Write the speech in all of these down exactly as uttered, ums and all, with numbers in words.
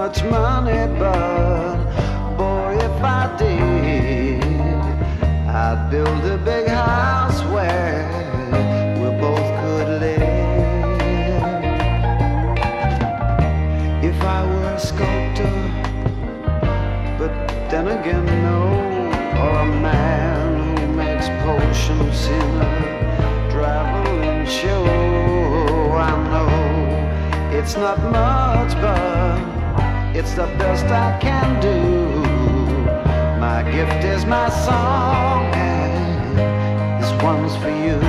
much money, but boy, if I did, I'd build a big house where we both could live. If I were a sculptor, but then again, no, or a man who makes potions in a traveling show. I know it's not much, but it's the best I can do. My gift is my song, and this one's for you.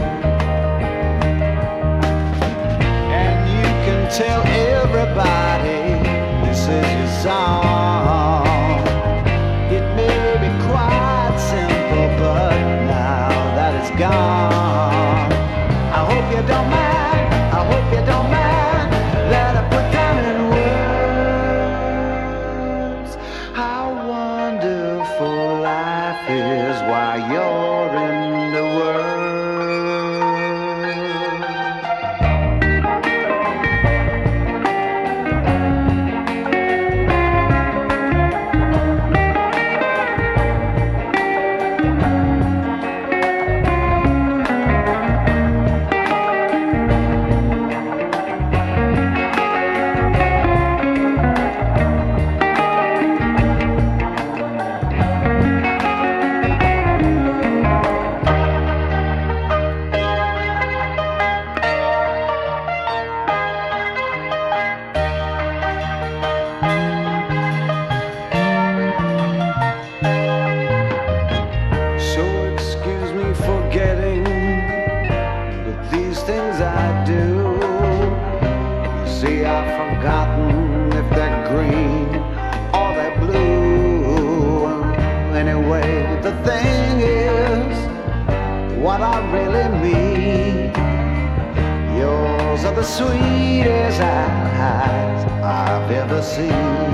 And you can tell everybody this is your song. It may be quite simple, but now that it's gone, I hope you don't mind, I hope you don't mind that I put down in words how wonderful life is while you're in the world. Things I do, you see, I've forgotten if they're green or they're blue. Anyway, the thing is what I really mean. Yours are the sweetest eyes I've ever seen.